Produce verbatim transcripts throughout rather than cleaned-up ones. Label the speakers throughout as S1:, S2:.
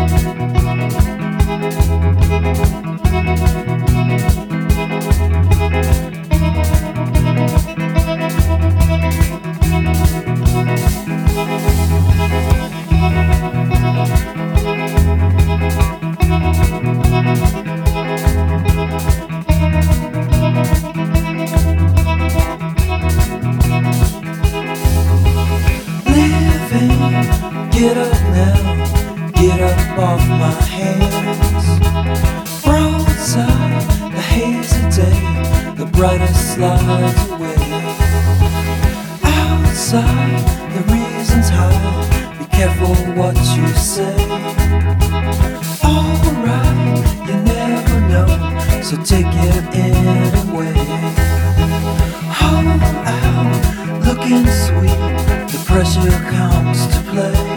S1: Get up now, get up off my hands. Broadside, the hazy day, the brightest slides away. Outside, the reason's high, be careful what you say. Alright, you never know, so take it anyway. Hold out, looking sweet, the pressure comes to play.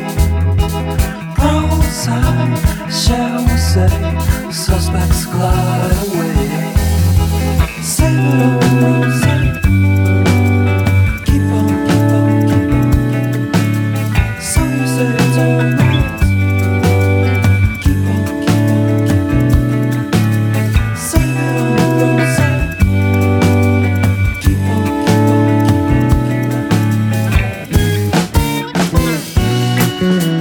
S1: Broadside, shall we say, the suspects glide away. Save it all, broadside. Keep on, keep on, keep on, keep on. So you say it's alright. Keep on, keep on, keep on. Save it all, broadside. Keep on, keep on, keep on.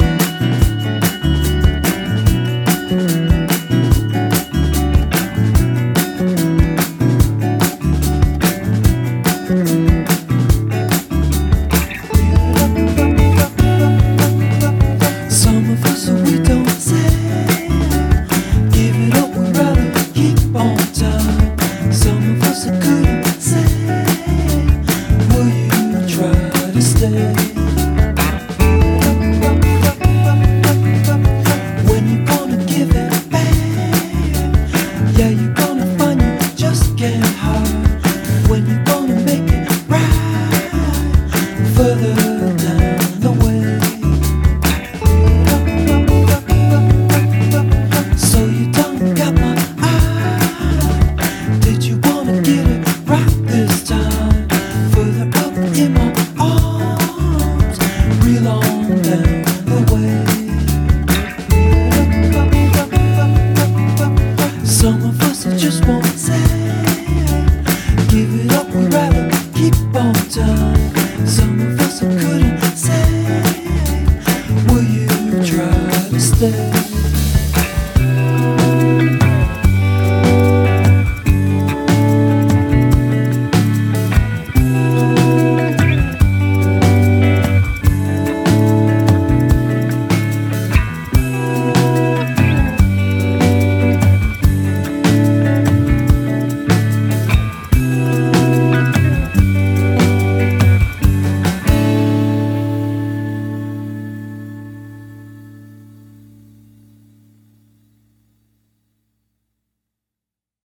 S1: Some of us just won't say, give it up, we'd rather keep on time. Some of us couldn't say, will you try to stay?